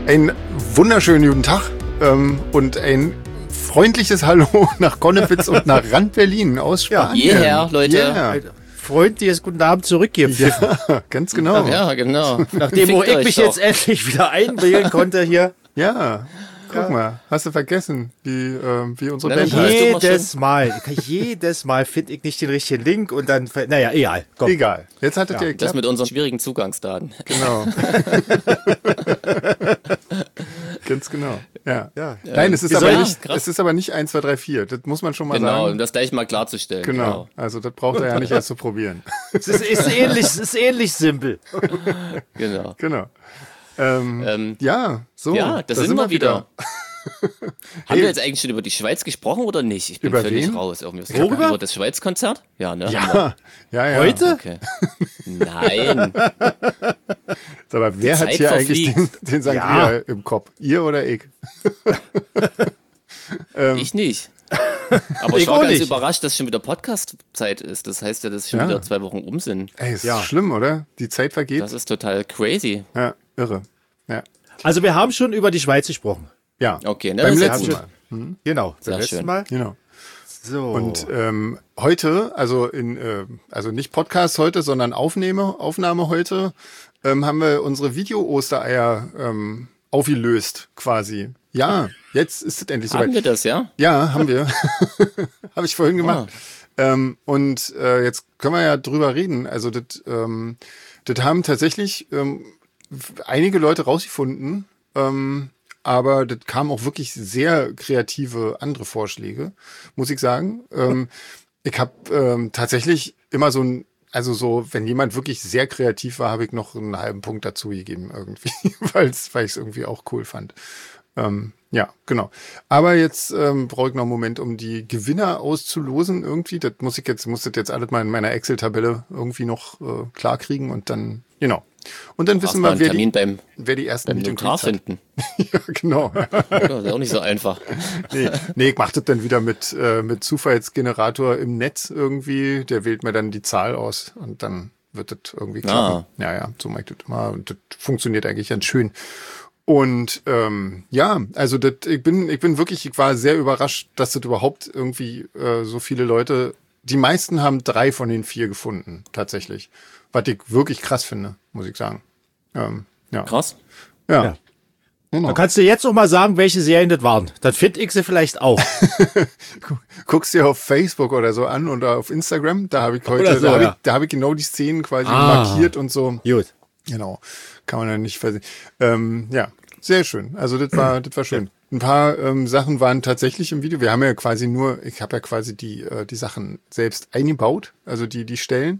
Einen wunderschönen guten Tag und ein freundliches Hallo nach Konnewitz und nach Rand-Berlin aus Spanien. Yeah, Leute. Yeah. Freundliches guten Abend zurückgeben. Ja, ganz genau. Ja, genau. Nachdem ich mich jetzt endlich wieder einwählen konnte hier. Ja, guck mal, hast du vergessen, wie unsere Band heißt. Jedes Mal finde ich nicht den richtigen Link und dann, naja, egal. Komm. Egal, jetzt hattet ihr Das geklappt. mit unseren schwierigen Zugangsdaten. Genau. Ganz genau. Ja. Nein, es ist aber nicht 1, 2, 3, 4. Das muss man schon mal sagen. Genau, um das gleich mal klarzustellen. Genau. Also das braucht er ja nicht erst zu probieren. Es ist ähnlich simpel. Genau. Ja, so. Ja, da sind wir wieder. Haben wir jetzt eigentlich schon über die Schweiz gesprochen oder nicht? Ich bin Über völlig wen? raus. Irgendwie Worüber? Über das Schweiz-Konzert? Ja, ne? Ja. Heute? Okay. Nein. Aber wer Die hat Zeit hier eigentlich verfliegt. den Sangria im Kopf? Ihr oder ich? Ich nicht. Aber ich war ganz überrascht, dass schon wieder Podcast-Zeit ist. Das heißt ja, dass schon wieder 2 Wochen um sind. Ey, ist schlimm, oder? Die Zeit vergeht. Das ist total crazy. Ja, irre. Ja. Also wir haben schon über die Schweiz gesprochen. Ja. Okay, ne? Beim Das ist letzten gut. Mal. Genau, Sehr beim letzten schön. Mal. Genau. So. Und heute, also nicht Podcast heute, sondern Aufnahme heute, haben wir unsere Video-Ostereier aufgelöst quasi. Ja, jetzt ist es endlich soweit. Haben wir das, ja? Ja, haben wir. Habe ich vorhin gemacht. Und jetzt können wir ja drüber reden. Also das haben tatsächlich einige Leute rausgefunden, aber das kamen auch wirklich sehr kreative andere Vorschläge, muss ich sagen. Ich habe tatsächlich immer wenn jemand wirklich sehr kreativ war, habe ich noch einen halben Punkt dazu gegeben irgendwie, weil ich es irgendwie auch cool fand. Ja, genau. Aber jetzt brauche ich noch einen Moment, um die Gewinner auszulosen irgendwie. Das muss das jetzt alles mal in meiner Excel-Tabelle irgendwie noch klar kriegen und dann, genau. Und dann wissen wir, wer die ersten beim Notar finden. Ja, genau. Ja, das ist auch nicht so einfach. Nee, ich mache das dann wieder mit Zufallsgenerator im Netz irgendwie. Der wählt mir dann die Zahl aus und dann wird das irgendwie klappen. Ja, so mache ich das immer. Und das funktioniert eigentlich ganz schön. Und also ich war sehr überrascht, dass das überhaupt irgendwie so viele Leute, die meisten haben 3 von den 4 gefunden, tatsächlich. Was ich wirklich krass finde, muss ich sagen. Ja. Krass. Ja. Genau. Da kannst du jetzt auch mal sagen, welche Serien das waren. Dann finde ich sie vielleicht auch. Guckst dir auf Facebook oder so an oder auf Instagram. Da habe ich da habe ich genau die Szenen quasi markiert und so. Gut. Genau. Kann man ja nicht versehen. Ja, sehr schön. Also das war schön. Ein paar Sachen waren tatsächlich im Video. Ich habe ja quasi die Sachen selbst eingebaut, also die Stellen.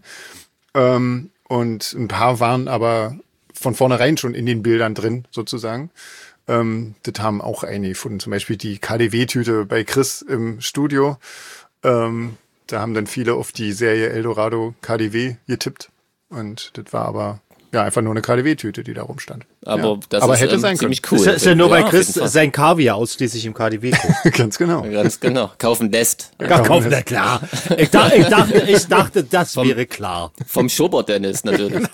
Und ein paar waren aber von vornherein schon in den Bildern drin, sozusagen. Das haben auch einige gefunden. Zum Beispiel die KaDeWe-Tüte bei Chris im Studio. Da haben dann viele auf die Serie Eldorado KaDeWe getippt. Und das war aber einfach nur eine KaDeWe-Tüte, die da rumstand. Aber das aber ist hätte sein ziemlich können. cool. Das ist ja nur bei auf Chris jeden Fall. sein Kaviar ausschließlich im KaDeWe. Ganz genau. Ganz genau. Kaufen lässt. Kaufen, na klar. Ich dachte, das wäre klar. Vom Schobert-Dennis natürlich.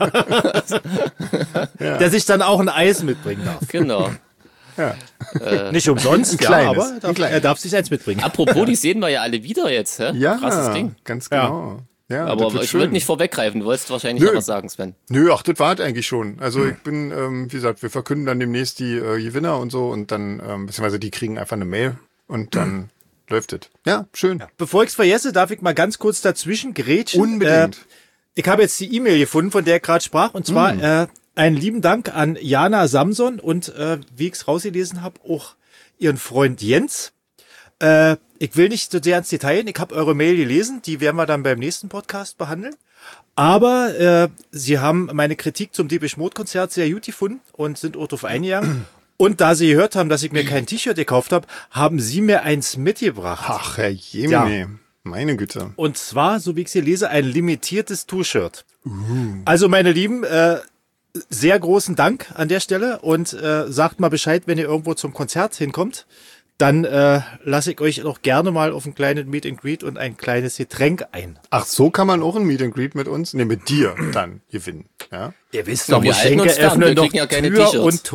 Der sich dann auch ein Eis mitbringen darf. Genau. Ja. Nicht umsonst, kleines, aber er darf sich eins mitbringen. Apropos, die sehen wir ja alle wieder jetzt. Hä? Ja, Krasses Ding. ganz genau. Ja, Aber das wird ich schön. wollte nicht vorweggreifen. Du wolltest wahrscheinlich noch was sagen, Sven. Nö, das war es eigentlich schon. Also ich bin, wie gesagt, wir verkünden dann demnächst die Gewinner und so und dann, beziehungsweise die kriegen einfach eine Mail und dann läuft es. Ja, schön. Bevor ich es vergesse, darf ich mal ganz kurz dazwischen grätschen. Unbedingt. Ich habe jetzt die E-Mail gefunden, von der ich gerade sprach, und zwar einen lieben Dank an Jana Samson und wie ich es rausgelesen habe, auch ihren Freund Jens. Ich will nicht so sehr ins Detail gehen. Ich habe eure Mail gelesen, die werden wir dann beim nächsten Podcast behandeln. Aber sie haben meine Kritik zum Depeche Mode Konzert sehr gut gefunden und sind auch drauf eingegangen. Und da sie gehört haben, dass ich mir kein T-Shirt gekauft habe, haben sie mir eins mitgebracht. Ach, Herr Jemine. Meine Güte. Und zwar, so wie ich sie lese, ein limitiertes T-Shirt. Also, meine Lieben, sehr großen Dank an der Stelle und sagt mal Bescheid, wenn ihr irgendwo zum Konzert hinkommt. Dann lasse ich euch auch gerne mal auf ein kleines Meet and Greet und ein kleines Getränk ein. Ach, so kann man auch ein Meet and Greet mit uns, mit dir dann gewinnen. Ja? Ihr wisst Ja, doch, wir halten uns Geschenke fern, wir öffnen doch kriegen ja keine Tür T-Shirts. und Tor.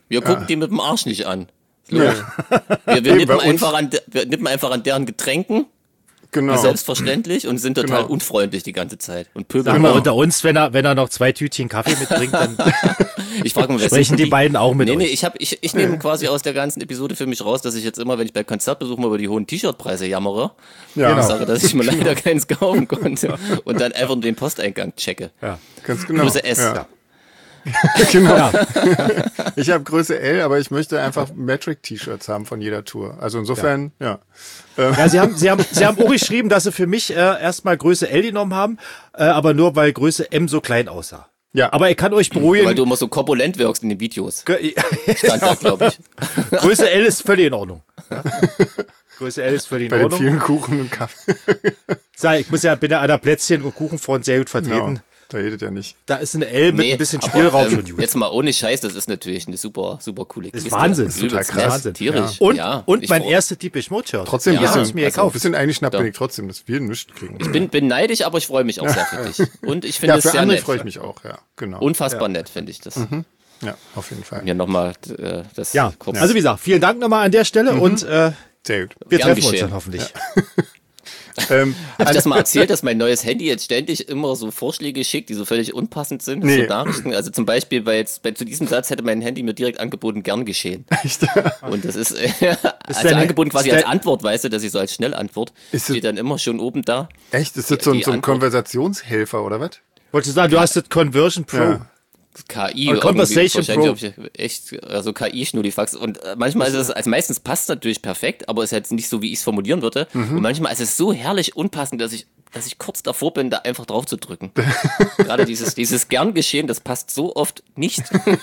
Wir gucken die mit dem Arsch nicht an. Ja. Wir nippen einfach an deren Getränken. Genau. Selbstverständlich und sind total unfreundlich die ganze Zeit. Und pöbeln. Sagen wir unter uns, wenn er noch 2 Tütchen Kaffee mitbringt, dann ich frage mal, sprechen die beiden auch mit euch. Ich nehme quasi aus der ganzen Episode für mich raus, dass ich jetzt immer, wenn ich bei Konzertbesuchen über die hohen T-Shirt-Preise jammere, sage, dass ich mir leider keins kaufen konnte und dann einfach den Posteingang checke. Ja, ganz genau. Größe S. Ja. Genau. Ja. Ich habe Größe L, aber ich möchte einfach Metric-T-Shirts haben von jeder Tour. Also insofern, ja. Ja, Sie haben auch geschrieben, dass Sie für mich erstmal Größe L genommen haben, aber nur weil Größe M so klein aussah. Ja. Aber ich kann euch beruhigen. Weil du immer so korpulent wirkst in den Videos. Stand da, glaube ich. Größe L ist völlig in Ordnung. Größe L ist völlig in Ordnung. Bei den vielen Kuchen und Kaffee. Ich bin ja an der Plätzchen- und Kuchenfront sehr gut vertreten. Genau. Da redet ja nicht. Da ist eine L mit ein bisschen Spielraum schon gut. Jetzt mal ohne Scheiß, das ist natürlich eine super coole Kiste. Das ist Wahnsinn. Das ist total krass. Wahnsinn. Tierisch. Ja. Und mein erstes Depeche Mode Shirt. Trotzdem ein ein bisschen eingeschnappt bin ich trotzdem, dass wir nichts kriegen. Ich bin neidisch, aber ich freue mich auch sehr für dich. Und ich finde es für sehr andere nett. freue ich mich auch, ja, genau. Unfassbar nett, finde ich das. Ja, auf jeden Fall. Ja, nochmal das kurz. Also wie gesagt, vielen Dank nochmal an der Stelle und sehr gut. Wir treffen uns dann hoffentlich. Ja. Habe ich das mal erzählt, dass mein neues Handy jetzt ständig immer so Vorschläge schickt, die so völlig unpassend sind? Nee. So Nachrichten. Also zum Beispiel, zu diesem Satz hätte mein Handy mir direkt angeboten, gern geschehen. Echt? Und das ist angeboten quasi als Antwort, weißt du, dass ich so als Schnellantwort steht dann immer schon oben da. Echt? Ist das so ein Konversationshelfer oder was? Wolltest du sagen, du hast das Conversion Pro. Ja. KI Conversation Pro. Echt, also KI-Schnullifax. Und manchmal ist es, also meistens passt es natürlich perfekt, aber es ist jetzt nicht so, wie ich es formulieren würde. Und manchmal ist es so herrlich unpassend, dass ich kurz davor bin, da einfach drauf zu drücken. Gerade dieses gern geschehen, das passt so oft nicht.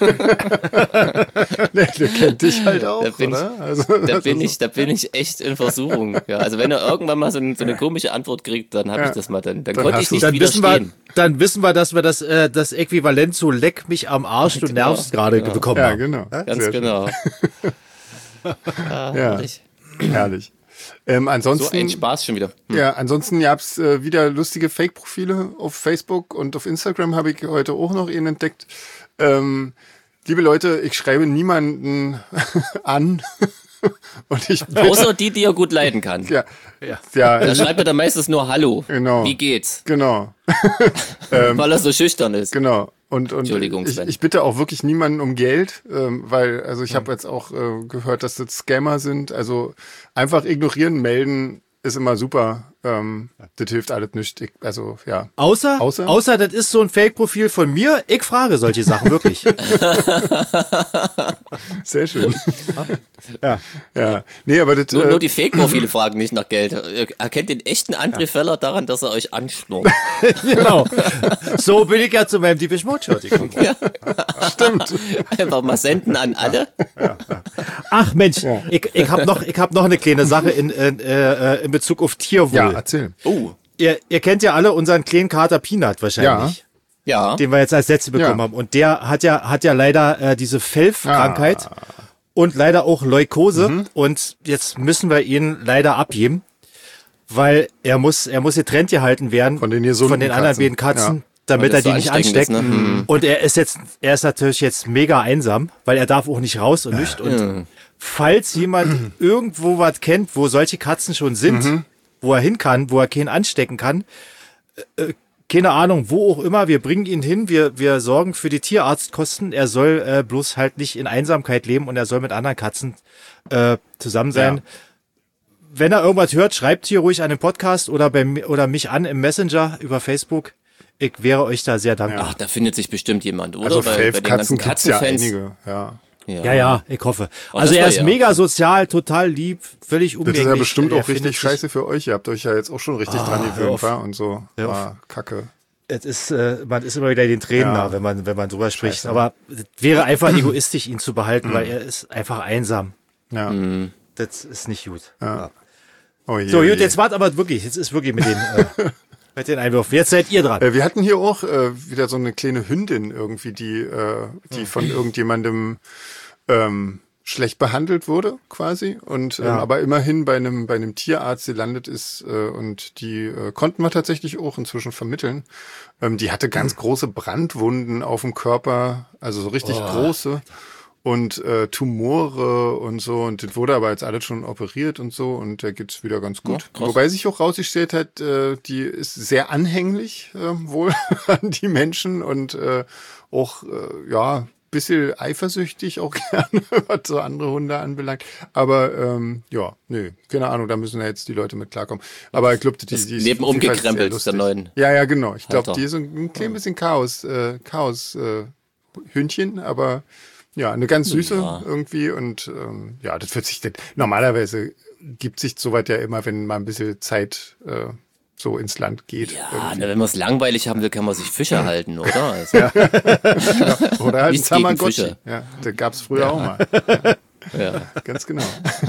Der kennt dich halt auch, da bin ich echt in Versuchung. Ja, also wenn er irgendwann mal so eine komische Antwort kriegt, dann habe ich das mal, dann konnte ich nicht widerstehen. Dann wissen wir, dass wir das Äquivalent zu leck mich am Arsch, du nervst gerade bekommen haben. Ja, genau. Ganz genau. Herrlich. Ansonsten, so ein Spaß schon wieder. Ja, ansonsten gab's wieder lustige Fake-Profile auf Facebook und auf Instagram habe ich heute auch noch einen entdeckt. Liebe Leute, ich schreibe niemanden an. Und außer die er gut leiden kann. Ja. Da schreibt er dann meistens nur Hallo. Genau. Wie geht's? Genau. Weil er so schüchtern ist. Genau. Und Entschuldigung, ich bitte auch wirklich niemanden um Geld, weil, also ich habe jetzt auch gehört, dass das Scammer sind. Also einfach ignorieren, melden ist immer super. Das hilft alles nicht. Außer das ist so ein Fake-Profil von mir. Ich frage solche Sachen wirklich. Sehr schön. Ja. Nee, aber das, nur die Fake-Profile fragen nicht nach Geld. Erkennt den echten André Feller daran, dass er euch anschnurrt. Genau. So bin ich ja zu meinem Depeche Mode Shirt gekommen. Ja. Stimmt. Einfach mal senden an alle. Ja. Ach Mensch, ich hab noch eine kleine Sache in Bezug auf Tierwohl. Ja, erzähl. Oh. Ihr kennt ja alle unseren kleinen Kater Peanut wahrscheinlich. Ja. Den wir jetzt als letzte bekommen haben. Und der hat ja leider diese Fellkrankheit und leider auch Leukose. Und jetzt müssen wir ihn leider abgeben, weil er muss getrennt gehalten werden von den anderen beiden Katzen, damit er die nicht ansteckt. Ist, ne? Und er ist natürlich jetzt mega einsam, weil er darf auch nicht raus und nicht. Und falls jemand irgendwo was kennt, wo solche Katzen schon sind, wo er hin kann, wo er keinen anstecken kann, keine Ahnung, wo auch immer, wir bringen ihn hin, wir sorgen für die Tierarztkosten, er soll bloß halt nicht in Einsamkeit leben und er soll mit anderen Katzen zusammen sein. Ja. Wenn er irgendwas hört, schreibt hier ruhig an den Podcast oder mich an im Messenger über Facebook. Ich wäre euch da sehr dankbar. Ach, da findet sich bestimmt jemand, oder? Also bei den ganzen Katzenfans. Ja, ich hoffe. Also er ist mega sozial, total lieb, völlig umgänglich. Das ist ja bestimmt auch richtig scheiße für euch. Ihr habt euch ja jetzt auch schon richtig dran gewöhnt, und so. Kacke. Es ist, man ist immer wieder den Tränen nah, wenn man drüber spricht. Scheiße. Aber es wäre einfach egoistisch, ihn zu behalten, weil er ist einfach einsam. Ja. Das ist nicht gut. Ja. Oh je, so, gut, jetzt wart aber wirklich, jetzt ist wirklich mit den Einwürfen. Jetzt seid ihr dran. Wir hatten hier auch wieder so eine kleine Hündin irgendwie, die von irgendjemandem schlecht behandelt wurde, quasi. Und aber immerhin bei einem Tierarzt gelandet ist und die konnten wir tatsächlich auch inzwischen vermitteln. Die hatte ganz große Brandwunden auf dem Körper, also so richtig große. und Tumore und so. Und das wurde aber jetzt alles schon operiert und so und da geht's wieder ganz gut. Ja, Wobei sich auch rausgestellt hat, die ist sehr anhänglich wohl an die Menschen und auch, bisschen eifersüchtig auch gerne, was so andere Hunde anbelangt. Aber keine Ahnung, da müssen ja jetzt die Leute mit klarkommen. Aber ich glaube, die ist Leben auf jeden Fall umgekrempelt, sehr der lustig. neuen. Ja, genau. Ich glaube, Alter. die ist ein klein bisschen Chaos Hündchen, aber ja, eine ganz süße Ja. irgendwie und das wird sich normalerweise gibt sich soweit ja immer, wenn mal ein bisschen Zeit so ins Land geht. Ja, wenn man es langweilig haben will, kann man sich Fische halten, oder? Also, Oder halt ein Nichts gegen Tamagotchi. Fische. Ja, das gab's früher auch mal. ja. Ganz genau.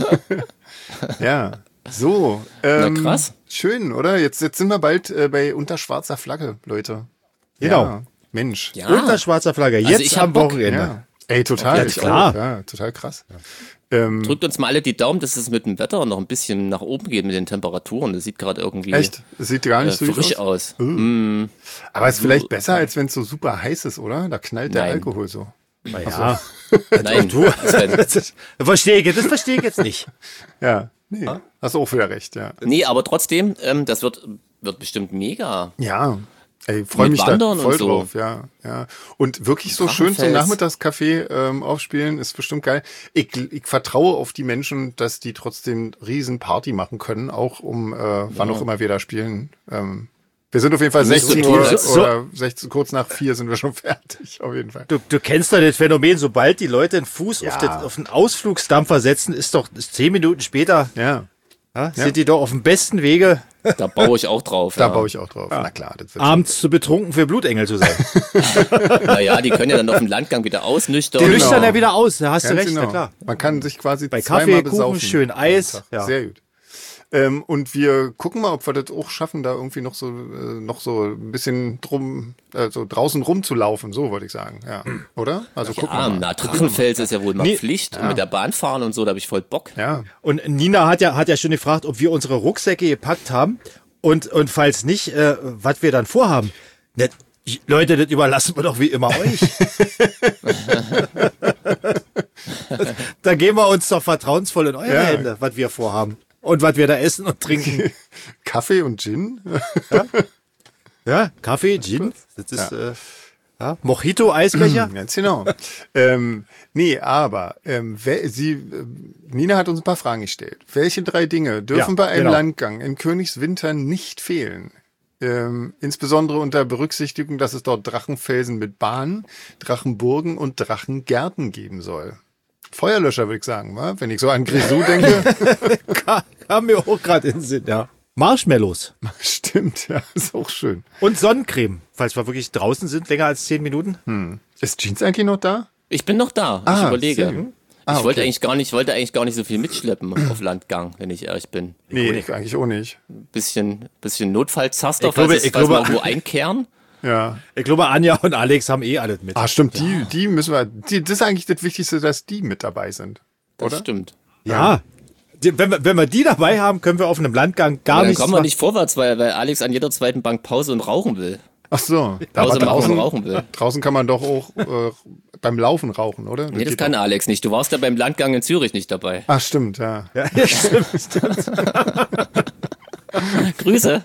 Ja, so. Na, krass. Schön, oder? Jetzt sind wir bald bei Unter schwarzer Flagge, Leute. Genau. Ja, Mensch. Ja. Unter schwarzer Flagge, jetzt ich hab am Bock. Wochenende. Ja. Ey, total. Ja, Ich klar. auch. Ja, total krass. Drückt uns mal alle die Daumen, dass es mit dem Wetter noch ein bisschen nach oben geht mit den Temperaturen. Das sieht gerade irgendwie Echt? Das sieht gar nicht so frisch gut aus. aus. Aber es ist vielleicht besser, als wenn es so super heiß ist, oder? Da knallt der Nein. Alkohol so. Ja, Nein, das verstehe ich jetzt nicht. Ja, nee. Hast du auch wieder recht, ja. nee, aber trotzdem, das wird bestimmt mega. Ja. Ey, freue Mit mich da Wandern voll und so. drauf, ja. Und wirklich so schön zum Drachenfels. Nachmittagscafé aufspielen, ist bestimmt geil. Ich vertraue auf die Menschen, dass die trotzdem riesen Party machen können, auch wann auch immer wir da spielen. Wir sind auf jeden Fall 16 so Uhr tun, oder 16, kurz nach 4 sind wir schon fertig, auf jeden Fall. Du kennst doch das Phänomen, sobald die Leute einen Fuß Ja. auf den Ausflugsdampfer setzen, ist 10 Minuten später, Ja, sind die doch auf dem besten Wege, Da baue ich auch drauf. da ja. baue ich auch drauf. Na klar, das wird abends zu betrunken für Blutengel zu sein. Naja, die können ja dann auf dem Landgang wieder ausnüchtern. Die Genau. nüchtern ja wieder aus, da hast du Ganz recht, genau. na klar. Man kann sich quasi Bei zweimal Kaffee, besaufen. Kuchen, schön Eis. Ja. Sehr gut. Und wir gucken mal, ob wir das auch schaffen, da irgendwie noch so ein bisschen so draußen rumzulaufen, so wollte ich sagen. Ja. Oder? Also gucken Ja, wir mal. na, Drachenfels ist ja wohl mal Nee. Pflicht. Und mit der Bahn fahren und so, da habe ich voll Bock. Ja. Und Nina hat ja schon gefragt, ob wir unsere Rucksäcke gepackt haben und falls nicht, was wir dann vorhaben. Ne, Leute, das überlassen wir doch wie immer euch. Da geben wir uns doch vertrauensvoll in eure Ja. Hände, was wir vorhaben. Und was wir da essen und trinken. Kaffee und Gin? Ja, Kaffee, Gin, das ist Mojito, Eisbecher. Ganz genau. Nee, aber Nina hat uns ein paar Fragen gestellt. Welche 3 Dinge dürfen Ja, bei einem genau. Landgang in Königswinter nicht fehlen? Insbesondere unter Berücksichtigung, dass es dort Drachenfelsen mit Bahnen, Drachenburgen und Drachengärten geben soll. Feuerlöscher, würde ich sagen, wa? Wenn ich so an Grisou denke. Kam mir auch gerade in den Sinn, ja. Marshmallows Stimmt, ja, ist auch schön. und Sonnencreme, falls wir wirklich draußen sind, länger als 10 Minuten. Ist Jeans eigentlich noch da? Ich bin noch da. Ich sehr überlege. gut. Ich wollte okay. eigentlich gar nicht so viel mitschleppen auf Landgang, wenn ich ehrlich bin. Nee, ich eigentlich auch nicht. Bisschen Notfallzaster, Ich glaube- ich falls wir glaube- irgendwo einkehren. Ja. Ich glaube, Anja und Alex haben alles mit. Ah, stimmt, die müssen wir, das ist eigentlich das Wichtigste, dass die mit dabei sind. Das Oder? stimmt. Ja. Wenn wir die dabei haben, können wir auf einem Landgang gar Dann nichts kommen wir machen. nicht vorwärts, weil Alex an jeder zweiten Bank Pause und rauchen will. Ach so. Pause Aber machen und rauchen will. draußen kann man doch auch beim Laufen rauchen, oder? Nee, das geht kann doch. Alex nicht. Du warst ja beim Landgang in Zürich nicht dabei. Ach, stimmt, ja. Ja, stimmt. Grüße.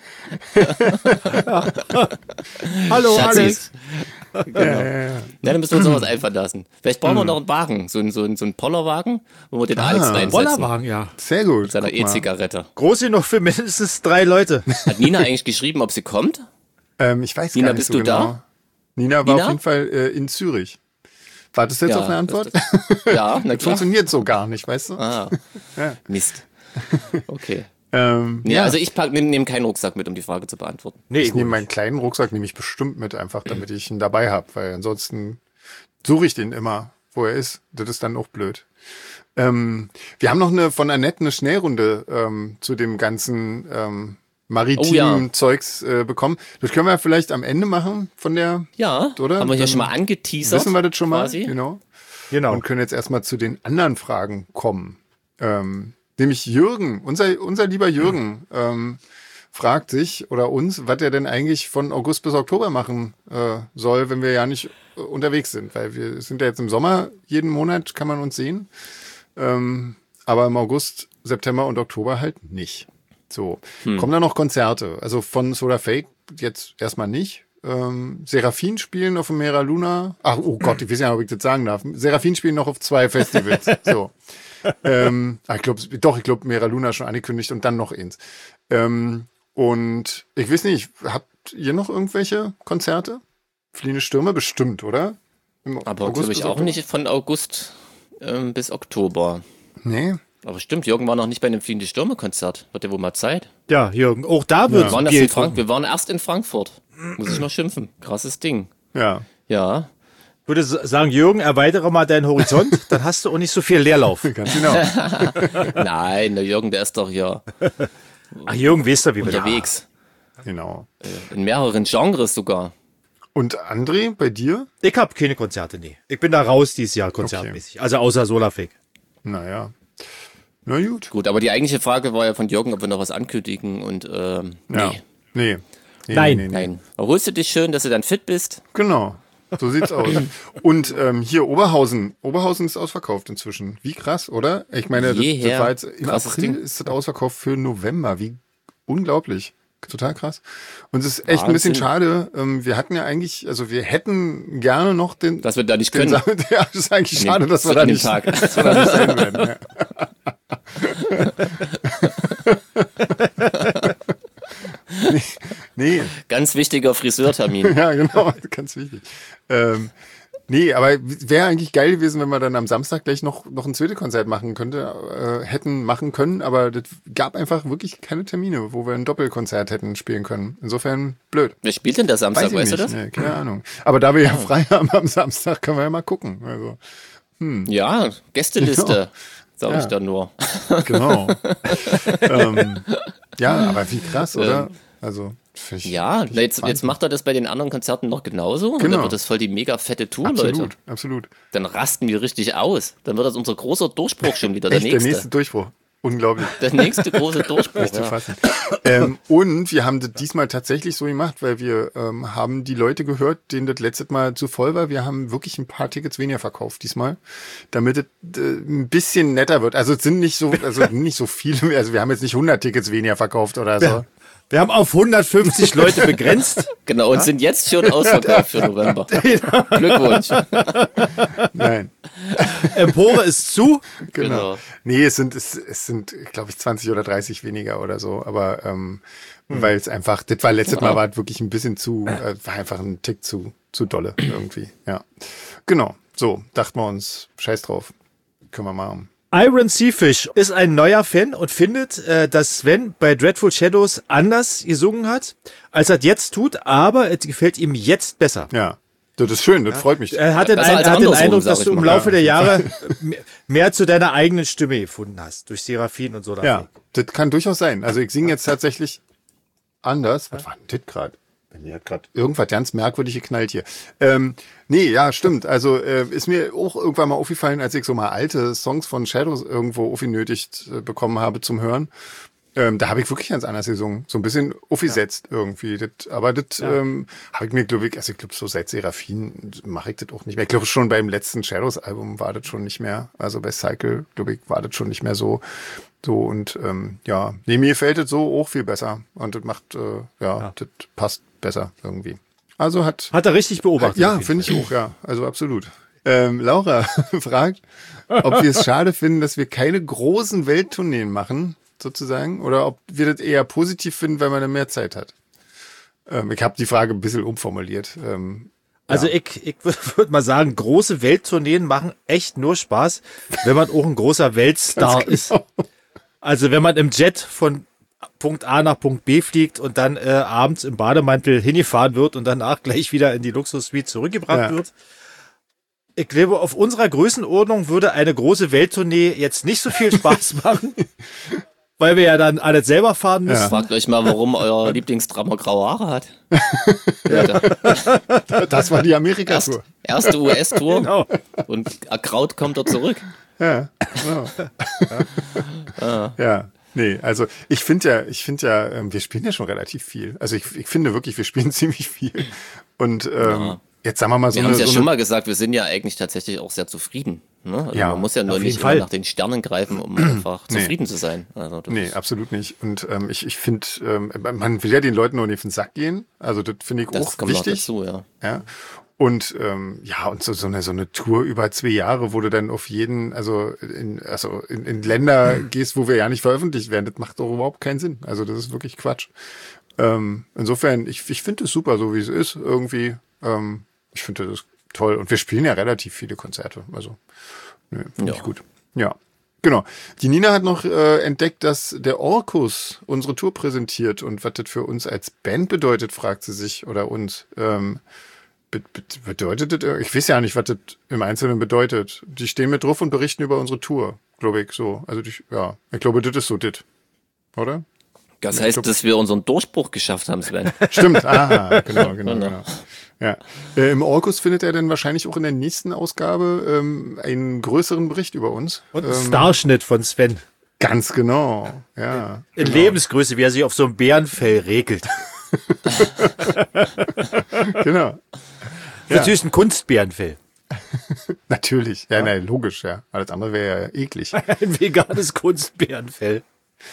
Hallo, Schatzi. Alex. Ja, dann müssen wir uns noch was einfallen lassen. Vielleicht brauchen wir noch einen Wagen, so einen Pollerwagen, wo wir den Alex reinsetzen. Bollerwagen, ja. Sehr gut. Mit seiner guck mal. E-Zigarette. Groß genug für mindestens 3 Leute. Hat Nina eigentlich geschrieben, ob sie kommt? Ich weiß Nina, gar nicht bist so du genau. da? Nina war Nina? auf jeden Fall in Zürich. Wartest du jetzt Ja, auf eine Antwort? Ja, na klar. Funktioniert so gar nicht, weißt du? Ah, Mist. Okay. Nee, ja. also ich nehme keinen Rucksack mit, um die Frage zu beantworten. Nee, Ich nehme meinen kleinen Rucksack nehme ich bestimmt mit, einfach damit ich ihn dabei habe, weil ansonsten suche ich den immer, wo er ist. Das ist dann auch blöd. Wir haben noch von Annette eine Schnellrunde zu dem ganzen maritimen Zeugs bekommen. Das können wir vielleicht am Ende machen von der, Ja, oder? haben wir hier Dann schon mal angeteasert. wissen wir das schon mal, quasi. genau. Genau. Und können jetzt erstmal zu den anderen Fragen kommen. Nämlich Jürgen, unser lieber Jürgen, fragt sich oder uns, was er denn eigentlich von August bis Oktober machen soll, wenn wir ja nicht unterwegs sind. Weil wir sind ja jetzt im Sommer, jeden Monat kann man uns sehen. Aber im August, September und Oktober halt nicht. So. Kommen da noch Konzerte? Also von Solar Fake jetzt erstmal nicht. Seraphin spielen auf dem Mera Luna. Ach, oh Gott, ich weiß ja nicht, ob ich das sagen darf. Seraphin spielen noch auf 2 Festivals. So. Ich glaube, Mera Luna schon angekündigt und dann noch eins. Und ich weiß nicht, habt ihr noch irgendwelche Konzerte? Fliehende Stürme bestimmt, oder? Aber glaube ich auch nicht von August bis Oktober. Nee. Aber stimmt, Jürgen war noch nicht bei einem Fliehende Stürme-Konzert. Wird ja wohl mal Zeit. Ja, Jürgen, auch da wird wir waren erst in Frankfurt. Muss ich mal schimpfen. Krasses Ding. Ja. Ja. Ich würde sagen, Jürgen, erweitere mal deinen Horizont, dann hast du auch nicht so viel Leerlauf. Ganz genau. Nein, der Jürgen, der ist doch hier Ach, Jürgen, weißt du, wie wir unterwegs. Genau. In mehreren Genres sogar. Und André, bei dir? Ich habe keine Konzerte, nee. Ich bin da raus dieses Jahr konzertmäßig. Also außer Solarfake. Naja. Na gut. Gut, aber die eigentliche Frage war ja von Jürgen, ob wir noch was ankündigen und nee. Nein. Erholst du dich schön, dass du dann fit bist? Genau. So sieht's aus. Und hier Oberhausen. Oberhausen ist ausverkauft inzwischen. Wie krass, oder? Ich meine, das war jetzt im April ist das ausverkauft für November. Wie unglaublich. Total krass. Und es ist echt ein bisschen schade. Wir hatten ja eigentlich, also wir hätten gerne noch den... Dass wir da nicht können. Ja, das ist eigentlich schade, dass wir da nicht sein werden. Ja. Nee. Ganz wichtiger Friseurtermin. Ja, genau, ganz wichtig. Nee, aber wäre eigentlich geil gewesen, wenn wir dann am Samstag gleich noch ein zweites Konzert machen hätten machen können, aber das gab einfach wirklich keine Termine, wo wir ein Doppelkonzert hätten spielen können. Insofern blöd. Wer spielt denn da Samstag, weißt du das? Nee, keine Ahnung. Aber da wir ja frei haben am Samstag, können wir ja mal gucken. Also, Ja, Gästeliste, sag ich da nur. Genau. Ja, aber wie krass, oder? Also, ja, jetzt macht er das bei den anderen Konzerten noch genauso. Genau. Und dann wird das voll die mega fette Tour, Leute. Absolut. Dann rasten wir richtig aus. Dann wird das unser großer Durchbruch schon wieder, der nächste Durchbruch. Unglaublich. Der nächste große Durchbruch. Nicht zu fassen. Und wir haben das diesmal tatsächlich so gemacht, weil wir haben die Leute gehört, denen das letztes Mal zu voll war. Wir haben wirklich ein paar Tickets weniger verkauft diesmal, damit es ein bisschen netter wird. Also es sind nicht so viele, also wir haben jetzt nicht 100 Tickets weniger verkauft oder so. Ja. Wir haben auf 150 Leute begrenzt. Genau, und sind jetzt schon ausverkauft für November. Glückwunsch. Nein. Empore ist zu. Genau. Nee, es sind, glaube ich, 20 oder 30 weniger oder so. Aber weil es einfach, das war letztes Mal, war es wirklich ein bisschen war einfach ein Tick zu dolle irgendwie. Ja. Genau. So, dachten wir uns, scheiß drauf. Können wir machen. Iron Seafish ist ein neuer Fan und findet, dass Sven bei Dreadful Shadows anders gesungen hat, als er es jetzt tut, aber es gefällt ihm jetzt besser. Ja, das ist schön, das freut mich. Er hat den Eindruck, dass du im Laufe der Jahre mehr zu deiner eigenen Stimme gefunden hast, durch Seraphin und so. Ja, das kann durchaus sein. Also ich singe jetzt tatsächlich anders. Was war denn das gerade? Mir hat gerade irgendwas ganz merkwürdig geknallt hier. Nee, ja, stimmt. Also ist mir auch irgendwann mal aufgefallen, als ich so mal alte Songs von Shadows irgendwo aufgenötigt bekommen habe zum Hören. Da habe ich wirklich ganz anders gesungen. So ein bisschen aufgesetzt irgendwie. Aber das habe ich mir, glaube ich, also ich glaube, so seit Seraphin mache ich das auch nicht mehr. Ich glaube, schon beim letzten Shadows-Album war das schon nicht mehr. Also bei Cycle, glaube ich, war das schon nicht mehr so. Und nee, mir gefällt das so auch viel besser. Und das macht, das passt besser irgendwie. Also hat er richtig beobachtet. Ja, finde ich auch, ja. Also absolut. Laura fragt, ob wir es schade finden, dass wir keine großen Welttourneen machen, sozusagen, oder ob wir das eher positiv finden, weil man dann mehr Zeit hat. Ich habe die Frage ein bisschen umformuliert. Also ich würde mal sagen, große Welttourneen machen echt nur Spaß, wenn man auch ein großer Weltstar ist. Also wenn man im Jet von Punkt A nach Punkt B fliegt und dann abends im Bademantel hingefahren wird und danach gleich wieder in die Luxussuite zurückgebracht wird. Ich glaube, auf unserer Größenordnung würde eine große Welttournee jetzt nicht so viel Spaß machen, weil wir ja dann alles selber fahren müssen. Fragt euch mal, warum euer Lieblingsdrammer graue Haare hat. Das war die Amerika-Tour. Erste US-Tour. Genau. Und ergraut kommt er zurück. Ja, genau. Ja. Nee, also ich finde ja, wir spielen ja schon relativ viel. Also ich finde wirklich, wir spielen ziemlich viel. Und jetzt sagen wir mal so Wir haben es ja so schon mal gesagt, wir sind ja eigentlich tatsächlich auch sehr zufrieden. Ne? Also Ja, man muss ja nur auf nicht jeden immer Fall. nach den Sternen greifen, um einfach zufrieden zu sein. Also das Nee, absolut nicht. Und ich finde, man will ja den Leuten nur nicht auf den Sack gehen. Also das finde ich das auch kommt noch wichtig. dazu, ja. Ja. Und und so eine Tour über 2 Jahre, wo du dann auf jeden, in Länder gehst, wo wir ja nicht veröffentlicht werden, das macht doch überhaupt keinen Sinn. Also das ist wirklich Quatsch. Insofern, ich finde es super, so wie es ist. Irgendwie, ich finde das toll. Und wir spielen ja relativ viele Konzerte. Also, finde ich gut. Ja. Genau. Die Nina hat noch entdeckt, dass der Orkus unsere Tour präsentiert und was das für uns als Band bedeutet, fragt sie sich oder uns. Bedeutet das? Ich weiß ja nicht, was das im Einzelnen bedeutet. Die stehen mit drauf und berichten über unsere Tour, glaube ich so. Also ich glaube, das ist so das, oder? Das heißt, dass wir unseren Durchbruch geschafft haben, Sven. Stimmt. Genau. Ja. Im Orkus findet er dann wahrscheinlich auch in der nächsten Ausgabe einen größeren Bericht über uns. Und ein Starschnitt von Sven. Ganz genau. Ja. In Genau. Lebensgröße, wie er sich auf so einem Bärenfell regelt. Genau. Natürlich ein Kunstbärenfell. Natürlich. Ja, nein, logisch, ja. Alles andere wäre ja eklig. Ein veganes Kunstbärenfell.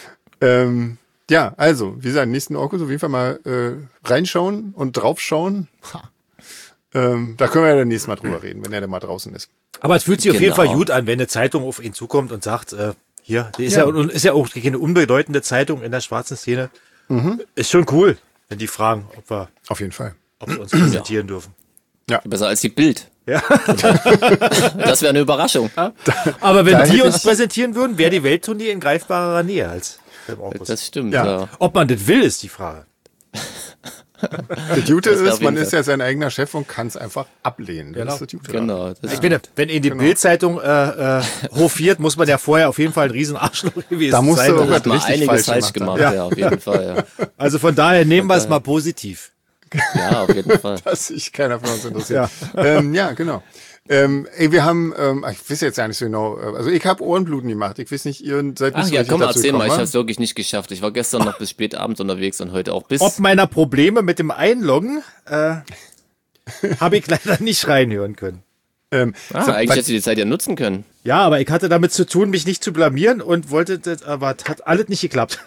Ja, also, wie gesagt, nächsten Orkus auf jeden Fall mal reinschauen und draufschauen. Da können wir ja dann nächstes Mal drüber reden, wenn er dann mal draußen ist. Aber es fühlt sich auf jeden Genau. Fall gut an, wenn eine Zeitung auf ihn zukommt und sagt, hier, die ist ja auch keine unbedeutende Zeitung in der schwarzen Szene. Ist schon cool, wenn die fragen, ob wir Auf jeden Fall. uns präsentieren dürfen. Besser als die Bild. Ja. Das wäre eine Überraschung. Aber wenn Da die hätte uns ich- präsentieren würden, wäre die Welttournee in greifbarer Nähe als Film Orkus. Das stimmt, Ja. ja. Ob man das will, ist die Frage. Das Gute Das wär ist, auf man jeden ist ja sein eigener Chef und kann es einfach ablehnen. Das Genau. ist das Gute. Genau. Das Ich finde, wenn in die Bild-Zeitung hofiert, muss man ja vorher auf jeden Fall ein Riesenarschloch gewesen Da musst du sein. irgendwas hat man richtig einiges falsch falsch gemacht gemacht, ja, auf jeden Fall. Also von daher nehmen wir es mal positiv. Ja, auf jeden Fall. Dass sich keiner von uns interessiert. Ja, genau. Wir haben, ich weiß jetzt ja nicht so genau, also ich habe Ohrenbluten gemacht. Ich weiß nicht, ihr seid nicht Ach so ja, richtig komm, dazu erzähl mal, ich gekommen, habe es wirklich nicht geschafft. Ich war gestern noch bis spät abends unterwegs und heute auch bis... Ob meiner Probleme mit dem Einloggen habe ich leider nicht reinhören können. eigentlich hättest du die Zeit ja nutzen können. Ja, aber ich hatte damit zu tun, mich nicht zu blamieren und wollte das, aber es hat alles nicht geklappt.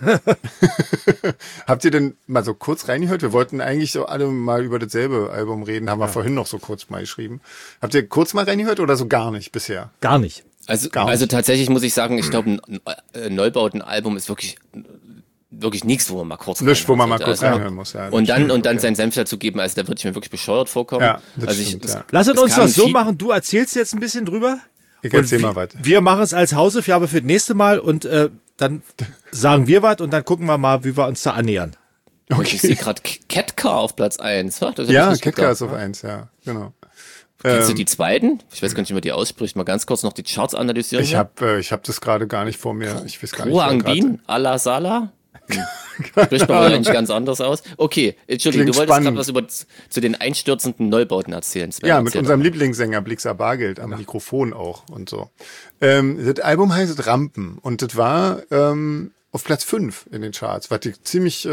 Habt ihr denn mal so kurz reingehört? Wir wollten eigentlich so alle mal über dasselbe Album reden, haben wir vorhin noch so kurz mal geschrieben. Habt ihr kurz mal reingehört oder so gar nicht bisher? Gar nicht. Also Gar nicht. tatsächlich muss ich sagen, ich glaube, ein Neubautenalbum ist wirklich nichts, wo man mal kurz Nicht, wo man mal reinhört. kurz Also, reinhören muss. Ja, Und dann okay. seinen Senf dazu geben, also da würde ich mir wirklich bescheuert vorkommen. Ja, das also stimmt, ja. Lass es uns kam das so viel- machen, du erzählst jetzt ein bisschen drüber. Ich erzähl Und mal was. Wir machen es als Hausaufgabe für das nächste Mal und dann sagen wir was und dann gucken wir mal, wie wir uns da annähern. Und ich sehe gerade Catcar auf Platz 1. Das hätte ich Ja, nicht Ketka gedacht. ist auf 1, ja, genau. Kennst du die zweiten? Ich weiß gar nicht, wie man die ausspricht. Mal ganz kurz noch die Charts analysieren. Ich hab das gerade gar nicht vor mir. Ich weiß gar nicht. wer Ruang grad- Bin, Ala Sala. Spricht man wahrscheinlich ganz anders aus. Okay, Entschuldigung, Klingt du wolltest spannend. gerade was zu den einstürzenden Neubauten erzählen. Sven. Ja, mit Erzähl unserem Lieblingssänger Blixer Bargeld am Mikrofon auch und so. Das Album heißt Rampen und das war auf Platz 5 in den Charts, was ich ziemlich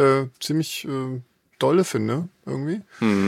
dolle finde, irgendwie.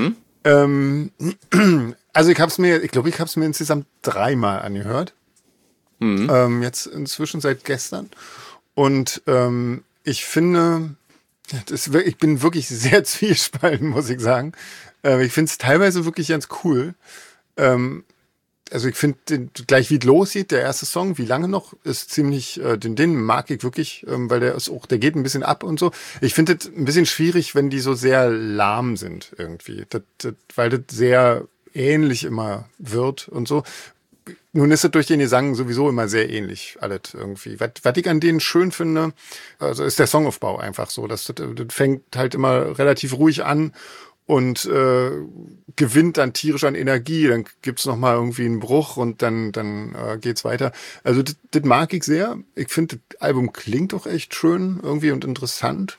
Also ich glaube, ich habe es mir insgesamt 3-mal angehört. Jetzt inzwischen seit gestern. Und ich finde, ich bin wirklich sehr zwiespalten, muss ich sagen. Ich finde es teilweise wirklich ganz cool. Also ich finde, gleich wie es lossieht, der erste Song, wie lange noch, ist ziemlich, den mag ich wirklich, weil der geht ein bisschen ab und so. Ich finde es ein bisschen schwierig, wenn die so sehr lahm sind irgendwie, weil das sehr ähnlich immer wird und so. Nun ist es durch den Gesang sowieso immer sehr ähnlich, alles irgendwie. Was ich an denen schön finde, also ist der Songaufbau einfach so. Das fängt halt immer relativ ruhig an und gewinnt dann tierisch an Energie. Dann gibt's noch mal irgendwie einen Bruch und dann geht's weiter. Also das mag ich sehr. Ich finde, das Album klingt doch echt schön irgendwie und interessant.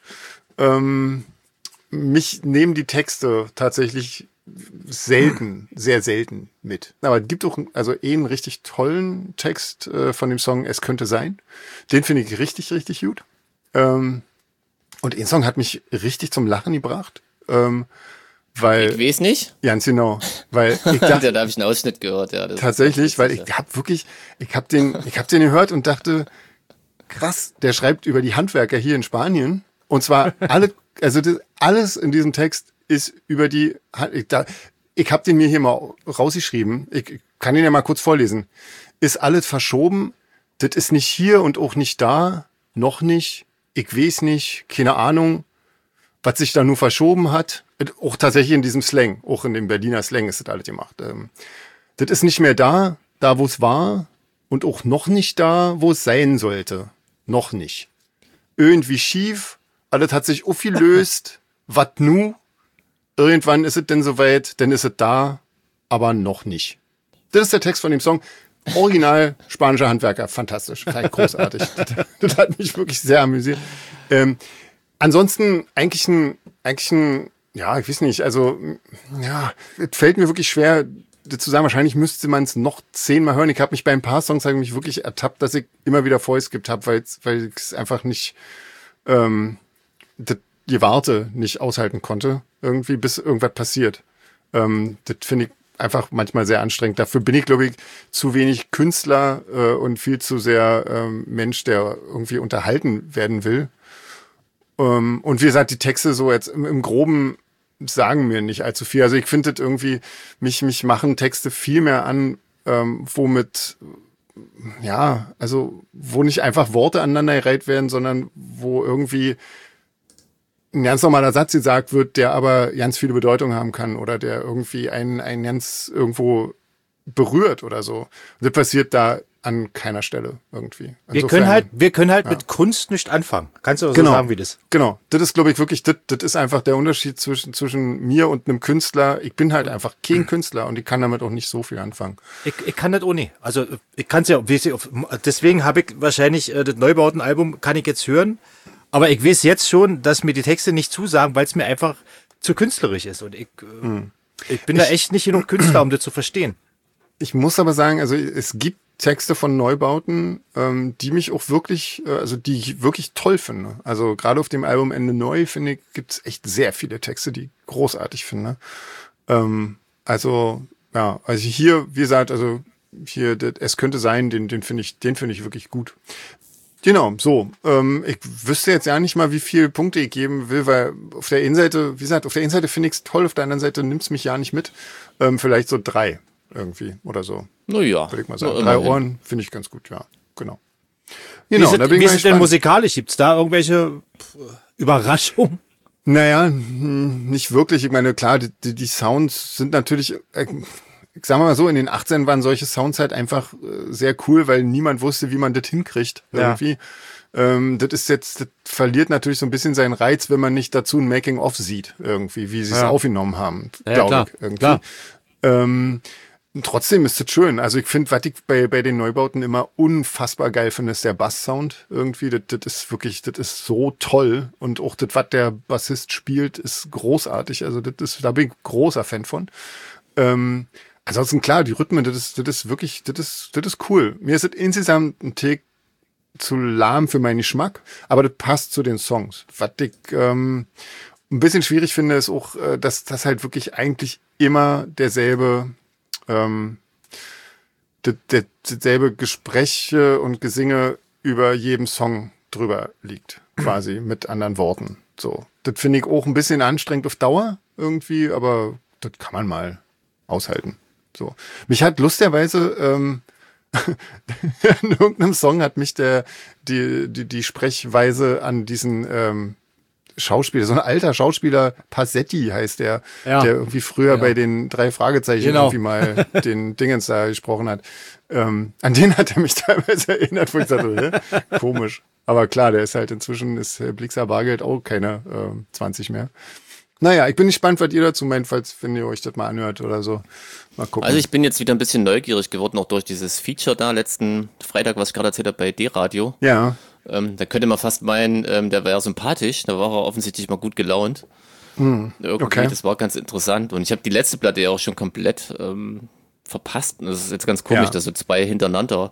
Mich nehmen die Texte tatsächlich sehr selten mit. Aber es gibt auch einen richtig tollen Text von dem Song Es könnte sein. Den finde ich richtig, richtig gut. Und ein Song hat mich richtig zum Lachen gebracht. Weil, ich weiß nicht. Ganz genau. Weil ich dachte, Da habe ich einen Ausschnitt gehört, ja. Tatsächlich, weil ich hab den gehört und dachte, krass, der schreibt über die Handwerker hier in Spanien. Und zwar alles in diesem Text ist über die, ich habe den mir hier mal rausgeschrieben. Ich kann den ja mal kurz vorlesen. Ist alles verschoben. Das ist nicht hier und auch nicht da. Noch nicht. Ich weiß nicht. Keine Ahnung, was sich da nur verschoben hat. Auch tatsächlich in diesem Slang. Auch in dem Berliner Slang ist das alles gemacht. Das ist nicht mehr da wo es war. Und auch noch nicht da, wo es sein sollte. Noch nicht. Irgendwie schief. Alles hat sich aufgelöst. Was nu? Irgendwann ist es denn soweit, dann ist es da, aber noch nicht. Das ist der Text von dem Song. Original spanischer Handwerker. Fantastisch. Großartig. Das hat mich wirklich sehr amüsiert. Ansonsten eigentlich ein, ja, ich weiß nicht, also, ja, es fällt mir wirklich schwer, das zu sagen. Wahrscheinlich müsste man es noch 10-mal hören. Ich habe mich bei ein paar Songs mich wirklich ertappt, dass ich immer wieder vorgeskippt habe, weil ich es einfach nicht, die Warte nicht aushalten konnte, irgendwie, bis irgendwas passiert. Das finde ich einfach manchmal sehr anstrengend. Dafür bin ich, glaube ich, zu wenig Künstler und viel zu sehr Mensch, der irgendwie unterhalten werden will. Und wie gesagt, die Texte so jetzt im Groben sagen mir nicht allzu viel. Also ich finde das irgendwie, mich machen Texte viel mehr an, womit, ja, also wo nicht einfach Worte aneinander gereiht werden, sondern wo irgendwie ein ganz normaler Satz gesagt wird, der aber ganz viele Bedeutungen haben kann oder der irgendwie einen ganz irgendwo berührt oder so. Und das passiert da an keiner Stelle irgendwie. Insofern, wir können halt mit Kunst nicht anfangen. Kannst du so sagen, wie das? Genau. Das ist, glaube ich, wirklich, das ist einfach der Unterschied zwischen mir und einem Künstler. Ich bin halt einfach kein Künstler und ich kann damit auch nicht so viel anfangen. Ich kann das auch nicht. Also ich kann es ja, deswegen habe ich wahrscheinlich das Neubautenalbum kann ich jetzt hören. Aber ich weiß jetzt schon, dass mir die Texte nicht zusagen, weil es mir einfach zu künstlerisch ist. Und ich bin da echt nicht genug Künstler, um das zu verstehen. Ich muss aber sagen, also es gibt Texte von Neubauten, die mich auch wirklich, also die ich wirklich toll finde. Also gerade auf dem Album Ende Neu, finde ich, gibt es echt sehr viele Texte, die ich großartig finde. Also hier, wie gesagt, also hier, es könnte sein, den finde ich wirklich gut. Genau, so. Ich wüsste jetzt ja nicht mal, wie viele Punkte ich geben will, weil auf der einen Seite, wie gesagt, auf der einen Seite finde ich es toll, auf der anderen Seite nimmt es mich ja nicht mit. Vielleicht so 3 irgendwie oder so. Naja. Würde ich mal sagen. 3 Ohren finde ich ganz gut, ja. Genau. Wie ist es denn musikalisch? Gibt's da irgendwelche Überraschungen? Naja, nicht wirklich. Ich meine, klar, die Sounds sind natürlich, ich sag mal so, in den 18 waren solche Sounds halt einfach sehr cool, weil niemand wusste, wie man das hinkriegt irgendwie. Ja. Das verliert natürlich so ein bisschen seinen Reiz, wenn man nicht dazu ein Making-of sieht irgendwie, wie sie es aufgenommen haben, glaube ich. Irgendwie. Klar. Trotzdem ist es schön. Also ich finde, was ich bei den Neubauten immer unfassbar geil finde, ist der Bass-Sound irgendwie. Das ist so toll. Und auch das, was der Bassist spielt, ist großartig. Also da bin ich großer Fan von. Ansonsten klar, die Rhythmen, das ist wirklich, das ist cool. Mir ist es insgesamt ein Tick zu lahm für meinen Geschmack, aber das passt zu den Songs. Was ich ein bisschen schwierig finde, ist auch, dass das halt wirklich eigentlich immer derselbe dasselbe Gespräche und Gesinge über jedem Song drüber liegt, quasi mit anderen Worten. So, das finde ich auch ein bisschen anstrengend auf Dauer irgendwie, aber das kann man mal aushalten. So, mich hat lustigerweise in irgendeinem Song hat mich die Sprechweise an diesen Schauspieler, so ein alter Schauspieler, Passetti heißt der irgendwie früher bei den 3 Fragezeichen irgendwie mal den Dingens da gesprochen hat. An den hat er mich teilweise erinnert, wo ich sagte, komisch. Aber klar, der ist halt inzwischen, ist Blixa Bargeld auch keine 20 mehr. Naja, ich bin gespannt, was ihr dazu meint, wenn ihr euch das mal anhört oder so. Mal gucken. Also ich bin jetzt wieder ein bisschen neugierig geworden, auch durch dieses Feature da letzten Freitag, was ich gerade erzählt habe bei D-Radio. Ja. Da könnte man fast meinen, der wäre sympathisch, da war er offensichtlich mal gut gelaunt. Irgendwie, das war ganz interessant. Und ich habe die letzte Platte ja auch schon komplett verpasst. Und das ist jetzt ganz komisch, dass so 2 hintereinander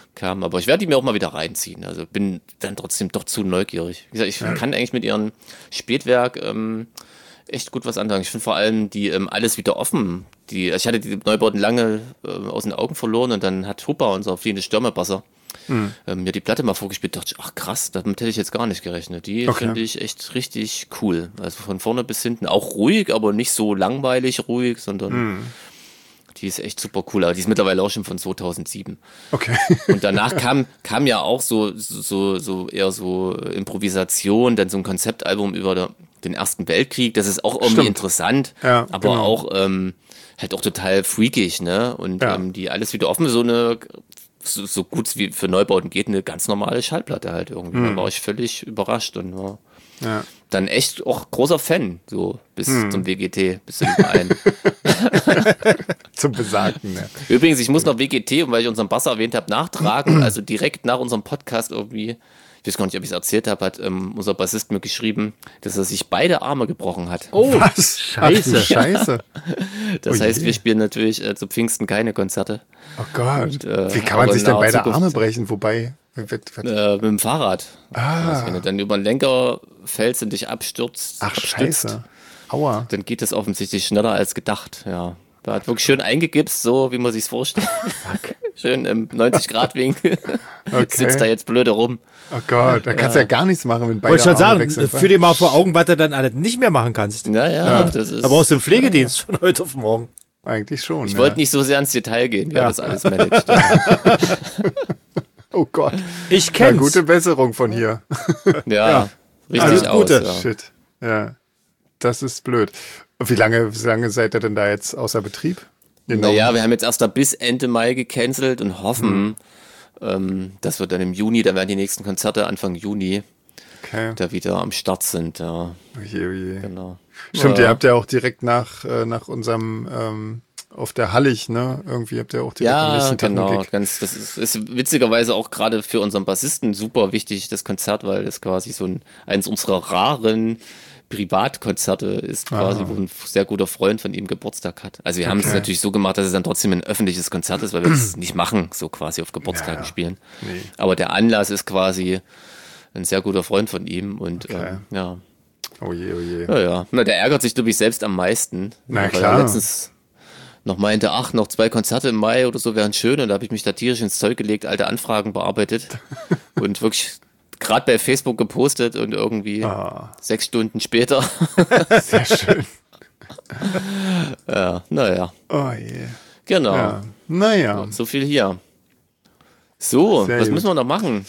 kam. Aber ich werde die mir auch mal wieder reinziehen. Also bin dann trotzdem doch zu neugierig. Wie gesagt, ich kann eigentlich mit ihrem Spätwerk echt gut was anfangen. Ich finde vor allem die Alles wieder offen. Ich hatte die Neubauten lange aus den Augen verloren und dann hat Hupper, unser fliegende Stürmerbasser, mir die Platte mal vorgespielt. Dachte ich, ach krass, damit hätte ich jetzt gar nicht gerechnet. Die finde ich echt richtig cool. Also von vorne bis hinten auch ruhig, aber nicht so langweilig ruhig, sondern die ist echt super cool. Aber die ist mittlerweile auch schon von 2007. Okay. Und danach kam ja auch so eher so Improvisation, dann so ein Konzeptalbum über den Ersten Weltkrieg. Das ist auch irgendwie interessant, Ja, aber genau. auch halt auch total freakig, ne? Und die Alles wieder offen, so gut wie für Neubauten geht, eine ganz normale Schallplatte halt irgendwie. Da war ich völlig überrascht und war dann echt auch großer Fan, so bis zum WGT, bis zum einen. Zum Besagten, ne? Übrigens, ich muss noch WGT, und weil ich unseren Bass erwähnt habe, nachtragen. Also direkt nach unserem Podcast irgendwie, ich weiß gar nicht, ob ich es erzählt habe, hat unser Bassist mir geschrieben, dass er sich beide Arme gebrochen hat. Oh, Was? Scheiße. Ach, Scheiße. Das Oh heißt, je. wir spielen natürlich zu Pfingsten keine Konzerte. Oh Gott. Und, Wie kann man aber sich in denn naher beide Zukunft- Arme brechen? Wobei, mit dem Fahrrad. Also, wenn du dann über den Lenker fällst und dich abstürzt, ach, Scheiße. Aua. dann geht das offensichtlich schneller als gedacht. Ja, da hat wirklich schön eingegipst, so wie man sich's vorstellt. Schön im 90-Grad-Winkel. Sitzt da jetzt blöde rum. Oh Gott, da kannst du ja gar nichts machen, wenn beide Wollte ich schon Arme sagen, weg sind. führ dir mal vor Augen, was du dann alles nicht mehr machen kannst. Naja, das ist. Da brauchst du einen Pflegedienst von heute auf morgen. Eigentlich schon. Ich wollte nicht so sehr ins Detail gehen, wie er das alles managt. Oh Gott. Ich Ja, kenn's. gute Besserung von hier. Ja, richtig Alles aus. Gute. Ja. Shit. Ja. Das ist blöd. Und wie lange seid ihr denn da jetzt außer Betrieb? Naja, wir haben jetzt erst da bis Ende Mai gecancelt und hoffen, dass wir dann im Juni, da werden die nächsten Konzerte Anfang Juni, Okay. da wieder am Start sind. Ja, Oje, oje. genau. Stimmt, Ja. ihr habt ja auch direkt nach unserem auf der Hallig, ne? Irgendwie habt ihr auch direkt am Ja, nächsten Tag einen genau. Gig. Das ist witzigerweise auch gerade für unseren Bassisten super wichtig, das Konzert, weil das quasi so eins unserer raren Privatkonzerte ist, quasi, wo ein sehr guter Freund von ihm Geburtstag hat. Also wir haben es natürlich so gemacht, dass es dann trotzdem ein öffentliches Konzert ist, weil wir es nicht machen, so quasi auf Geburtstagen spielen. Nee. Aber der Anlass ist quasi ein sehr guter Freund von ihm und ja. Oje, oje. Ja. Na, der ärgert sich, glaube ich, selbst am meisten. Na, weil klar. er letztens noch meinte, ach, noch 2 Konzerte im Mai oder so wären schön. Und da habe ich mich da tierisch ins Zeug gelegt, alte Anfragen bearbeitet und wirklich gerade bei Facebook gepostet und irgendwie 6 Stunden später. Sehr schön. Ja, naja. Oh je. Genau. Ja. Naja. So viel hier. So, Sehr was gut. müssen wir noch machen?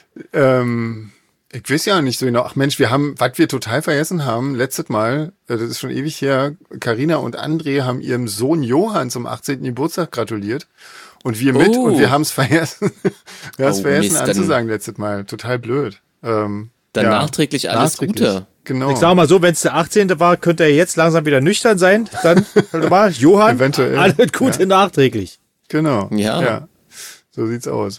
Ich weiß ja nicht so genau. Ach Mensch, was wir total vergessen haben, letztes Mal, das ist schon ewig her, Carina und André haben ihrem Sohn Johann zum 18. Geburtstag gratuliert. Und wir mit, und wir haben es vergessen. Wir haben es vergessen Mist, dann- anzusagen letztes Mal. Total blöd. Dann nachträglich alles Gute. Genau. Ich sag mal so, wenn es der 18. war, könnte er jetzt langsam wieder nüchtern sein. Dann, warte mal, Johann, Eventuell. alles Gute nachträglich. Genau. Ja. So sieht's aus.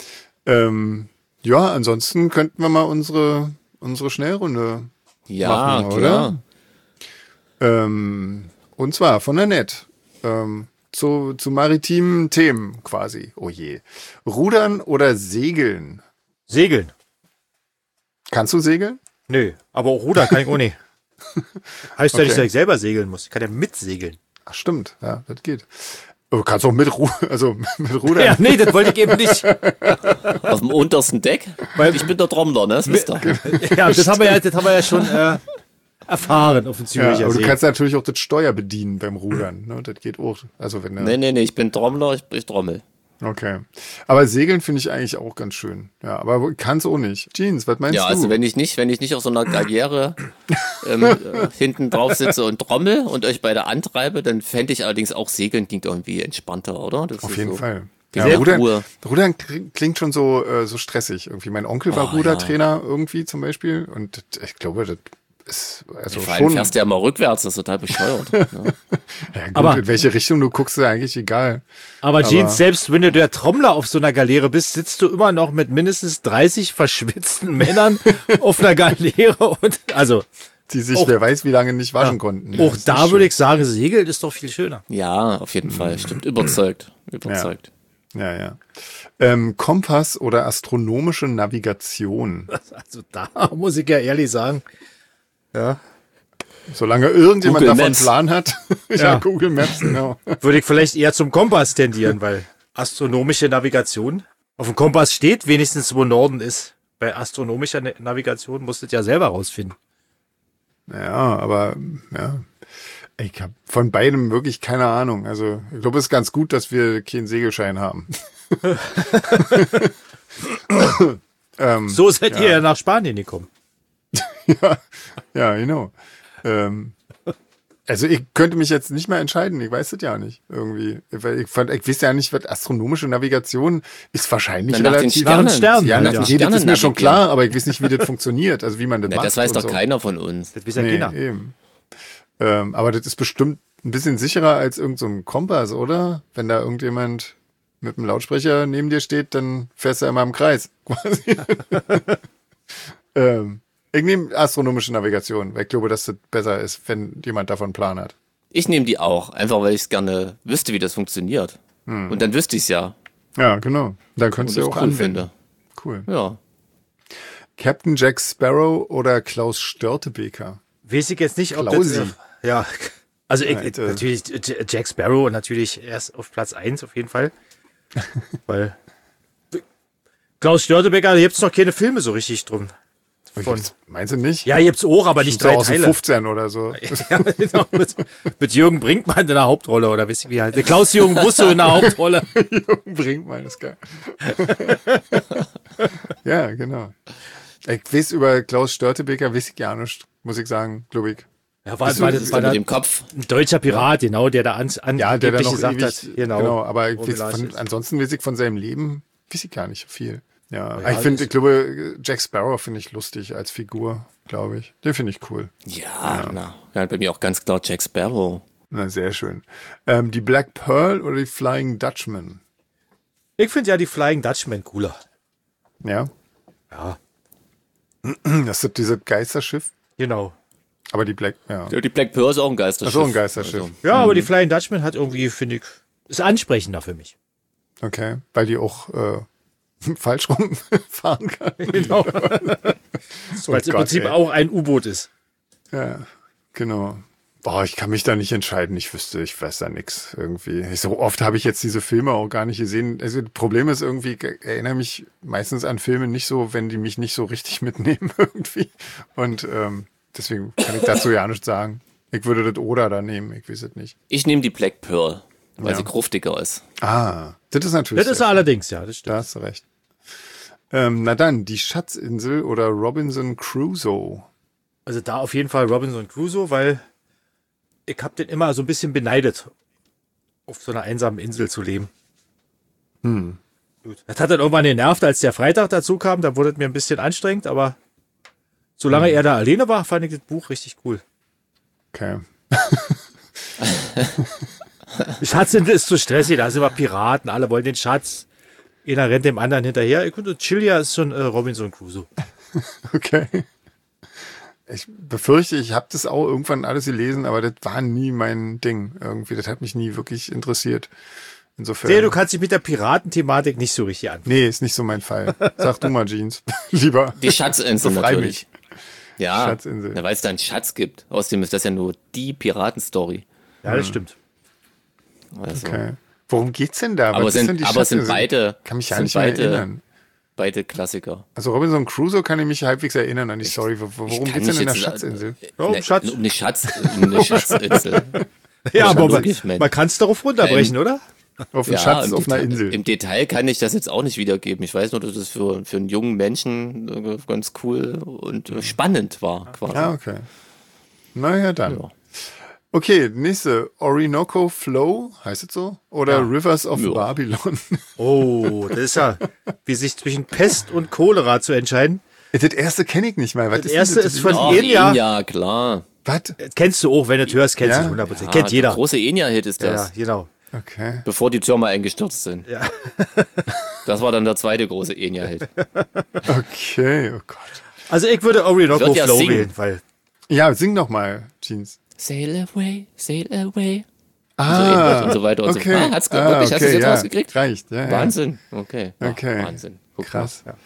Ja, ansonsten könnten wir mal unsere Schnellrunde Ja, machen, klar. oder? Und zwar von der Net. Zu maritimen Themen quasi. Oh je. Rudern oder Segeln? Segeln. Kannst du segeln? Nö, aber auch Ruder kann ich auch nicht. Heißt ja Okay. nicht, dass ich selber segeln muss. Ich kann ja mitsegeln. Ach, stimmt. Ja, das geht. Aber du kannst auch mit Rudern. Ja, nee, das wollte ich eben nicht. Auf dem untersten Deck? Weil- Ich bin der Trommler, ne? Das wisst ihr. Ja, das haben wir ja schon erfahren auf dem Ja, Züricher aber du See. kannst natürlich auch das Steuer bedienen beim Rudern. Ne? Das geht auch. Also wenn du, Nee, ich bin Trommler, ich trommel. Okay. Aber Segeln finde ich eigentlich auch ganz schön. Ja, aber kann's auch nicht. Jeans, was meinst Ja, du? also wenn ich nicht auf so einer Galliere hinten drauf sitze und trommel und euch beide antreibe, dann fände ich allerdings auch Segeln klingt irgendwie entspannter, oder? Das Auf ist jeden so Fall. diese Ja, Ruhe. Rudern klingt schon so stressig irgendwie. Mein Onkel war Oh, Rudertrainer irgendwie zum Beispiel und ich glaube, das ist also Vor allem schon. fährst du ja mal rückwärts, das ist total bescheuert. Ne? Ja, gut, Aber- in welche Richtung du guckst, ist eigentlich egal. Aber Jeans, selbst wenn du der Trommler auf so einer Galeere bist, sitzt du immer noch mit mindestens 30 verschwitzten Männern auf einer Galeere und also Die sich, Auch- wer weiß, wie lange nicht waschen konnten. auch Das ist da schön. würde ich sagen, Segeln ist doch viel schöner. Ja, auf jeden Fall. Stimmt, überzeugt. Ja. Kompass oder astronomische Navigation. Also da muss ich ja ehrlich sagen. Ja. Solange irgendjemand Google davon einen Maps. Plan hat. Ja. Google Maps, genau. Würde ich vielleicht eher zum Kompass tendieren, weil astronomische Navigation auf dem Kompass steht wenigstens, wo Norden ist. Bei astronomischer Navigation musst du es ja selber rausfinden. Ja, aber ja. Ich habe von beidem wirklich keine Ahnung. Also ich glaube, es ist ganz gut, dass wir keinen Segelschein haben. So seid ihr ja nach Spanien gekommen. Ja, genau. Also ich könnte mich jetzt nicht mehr entscheiden. Ich weiß es ja nicht irgendwie. Weil ich weiß ja nicht, was astronomische Navigation ist wahrscheinlich Nach den relativ. Sternen. Sternen. Ja, Nach das den ist mir schon navigieren. klar, aber ich weiß nicht, wie das funktioniert. Also wie man das Na, macht. das weiß und doch so. keiner von uns. Das ist ja Nee, keiner. eben. Aber das ist bestimmt ein bisschen sicherer als irgend so ein Kompass, oder? Wenn da irgendjemand mit einem Lautsprecher neben dir steht, dann fährst du immer im Kreis, quasi. Ich nehme astronomische Navigation, weil ich glaube, dass das besser ist, wenn jemand davon einen Plan hat. Ich nehme die auch, einfach weil ich es gerne wüsste, wie das funktioniert. Und dann wüsste ich es ja. Ja, genau. Da Und könntest das du auch cool anwenden. finde. Cool. Ja. Captain Jack Sparrow oder Klaus Störtebeker? Weiß ich jetzt nicht, ob Klausi. das... Ja, also ich, Alter. natürlich Jack Sparrow und natürlich erst auf Platz 1 auf jeden Fall. Weil Klaus Störtebeker, da gibt's noch keine Filme so richtig drum. Meinst du nicht? Ja, gibt's auch, aber nicht so drei aus den Teile. 15 oder so. Ja, genau, mit Jürgen Brinkmann in der Hauptrolle, oder wisst ihr wie halt? Der Klaus-Jürgen Busse in der Hauptrolle. Bringt mal, das ist geil. Ja, genau. Ich weiß über Klaus Störtebeker, weiß ich gar nicht, muss ich sagen, glaube ich. Ja, Bist war du- das So war mit da dem Kopf. ein deutscher Pirat, genau, der da Ja, der da angeblich noch gesagt ewig, hat. Genau, aber ich Romy weiß Lars von, ist. ansonsten weiß ich von seinem Leben, weiß ich gar nicht viel. Ja, Ja, ich finde, das- ich glaube, Jack Sparrow finde ich lustig als Figur, glaube ich. Den finde ich cool. Ja, na. Ja, bei mir auch ganz klar Jack Sparrow. Na, sehr schön. Die Black Pearl oder die Flying Dutchman? Ich finde ja die Flying Dutchman cooler. Ja, Ja, das ist dieses Geisterschiff. genau. Aber die Black, ja. Ja, die Black Pearl ist auch ein Geisterschiff. Ach so, ein Geisterschiff. Also, Ja, aber die Flying Dutchman hat irgendwie, finde ich, ist ansprechender für mich. Okay, weil die auch falsch rumfahren kann. Genau. Weil es im Gott, Prinzip ey. auch ein U-Boot ist. Ja, genau. Boah, ich kann mich da nicht entscheiden. Ich weiß da nix irgendwie. So oft habe ich jetzt diese Filme auch gar nicht gesehen. Also das Problem ist irgendwie, ich erinnere mich meistens an Filme nicht so, wenn die mich nicht so richtig mitnehmen irgendwie. Und deswegen kann ich dazu ja nichts sagen. Ich würde das oder da nehmen, ich weiß es nicht. ich nehme die Black Pearl, weil Ja. sie gruftiger ist. Ah, das ist natürlich. Das ist sehr allerdings, ja, das stimmt. Da hast du recht. Na dann, die Schatzinsel oder Robinson Crusoe. Also da auf jeden Fall Robinson Crusoe, weil ich habe den immer so ein bisschen beneidet, auf so einer einsamen Insel zu leben. Gut. Das hat dann irgendwann genervt, als der Freitag dazu kam, da wurde es mir ein bisschen anstrengend, aber solange er da alleine war, fand ich das Buch richtig cool. Okay. Die Schatzinsel ist zu stressig, da sind immer Piraten, alle wollen den Schatz. Einer rennt dem anderen hinterher. Ich finde, Chillia ist schon Robinson Crusoe. Okay. Ich befürchte, ich habe das auch irgendwann alles gelesen, aber das war nie mein Ding irgendwie. Das hat mich nie wirklich interessiert. Insofern. Sehe, du kannst dich mit der Piratenthematik nicht so richtig an. Nee, ist nicht so mein Fall. Sag du mal, Jeans. Lieber. Die Schatzinsel Befrei natürlich. Ja, Schatzinsel. weil es da einen Schatz gibt. Außerdem ist das ja nur die Piratenstory. Ja, das stimmt. Also, Okay. Worum geht's denn da? Aber Was ist denn sind, aber es sind Schatzinsel? beide, Kann mich ja sind nicht mehr beide, erinnern. beide Klassiker. Also Robinson Crusoe kann ich mich halbwegs erinnern an die Story. Worum kann geht's denn mich in der jetzt- Schatzinsel? Oh, Ne, Schatz. Um eine Schatzinsel. Ja, aber logisch, Mensch. man kann es darauf runterbrechen, oder? Auf einen Ja, Schatz im auf einer Detail- Insel. Im Detail kann ich das jetzt auch nicht wiedergeben. Ich weiß nur, dass es für einen jungen Menschen ganz cool und spannend war, quasi. Ah, okay. Naja, dann. Ja. Okay, nächste. Orinoco Flow, heißt es so? Oder Ja. Rivers of Ja. Babylon? Oh, das ist ja, wie sich zwischen Pest und Cholera zu entscheiden. Das erste kenne ich nicht mal. Was Das denn erste das? ist von Ach, Enya. Enya, klar. Was? Kennst du auch, wenn du es hörst, kennst du Ja. 100%. Ah, Kennt der jeder. große Enya-Hit ist Ja, das. genau. Okay. Bevor die Türme eingestürzt sind. Ja. Das war dann der zweite große Enya-Hit. Okay, oh Gott. Also ich würde Orinoco Wird ja Flow singen. wählen, weil Ja, sing noch mal, Jeans. Sail away, sail away. und so weiter und so fort. Hat's wirklich, hast du es jetzt rausgekriegt? Reicht, ja. Wahnsinn. Okay. Okay. Wahnsinn. Guck Krass. mal.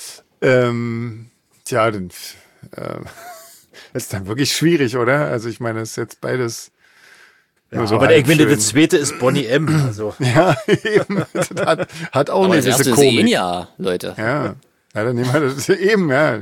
Tja, dann ist dann wirklich schwierig, oder? Also ich meine, es ist jetzt beides. Ja, so aber halb der schön. zweite ist Bonnie M. Also. Ja, eben. Das hat auch Aber eine das gewisse erste ist Komik. Enya, Leute. Ja, dann nehmen wir das eben, ja.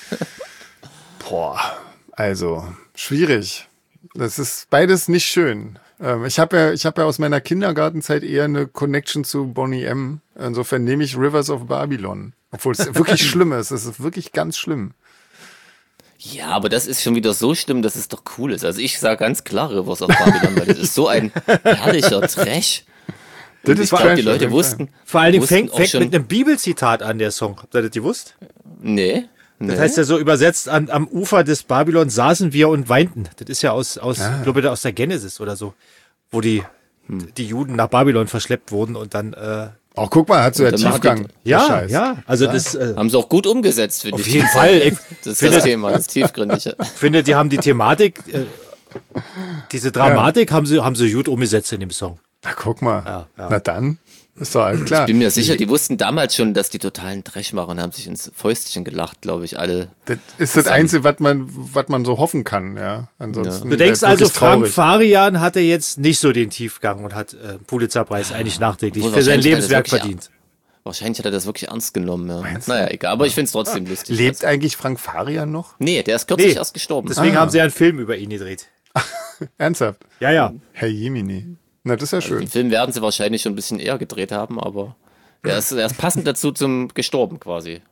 Boah, also schwierig. Das ist beides nicht schön. Ich habe ja aus meiner Kindergartenzeit eher eine Connection zu Bonnie M. Insofern nehme ich Rivers of Babylon. Obwohl es wirklich schlimm ist. Es ist wirklich ganz schlimm. Ja, aber das ist schon wieder so schlimm, dass es doch cool ist. Also ich sage ganz klar Rivers of Babylon, weil das ist so ein herrlicher Trash. Das Ich ist glaube, Trash, die auf Leute jeden wussten. Vor allen Dingen wussten fängt auch schon- mit einem Bibelzitat an, der Song. Habt ihr das gewusst? Nee. Das heißt ja so übersetzt, am Ufer des Babylon saßen wir und weinten. Das ist ja ich glaube, aus der Genesis oder so, wo die Juden nach Babylon verschleppt wurden und dann, Auch guck mal, hat so der Und dann machen Tiefgang. der ja, Scheiß. ja, also das, Haben sie auch gut umgesetzt, finde auf ich. jeden Fall. Ich Das ist das Thema, das Tiefgründige. finde, die haben die Thematik, diese Dramatik haben sie gut umgesetzt in dem Song. Na, guck mal. Ja. Na dann, ist doch alles klar. Ich bin mir sicher, die wussten damals schon, dass die totalen Trash machen und haben sich ins Fäustchen gelacht, glaube ich, alle. Das ist das Einzige, was man so hoffen kann, ja. Ansonsten Du denkst wirklich also, Frank traurig. Farian hatte jetzt nicht so den Tiefgang und hat Pulitzerpreis eigentlich nachträglich Obwohl für sein wahrscheinlich hat er Lebenswerk das wirklich- verdient. Wahrscheinlich hat er das wirklich ernst genommen. Ja. Naja, egal, aber ich finde es trotzdem lustig. Lebt eigentlich Frank Farian noch? Nee, der ist kürzlich erst gestorben. Deswegen haben sie ja einen Film über ihn gedreht. Ernsthaft? Ja, ja. Herr Jemini. Na, das ist ja schön. Den Film werden sie wahrscheinlich schon ein bisschen eher gedreht haben, aber er ist passend dazu zum gestorben quasi.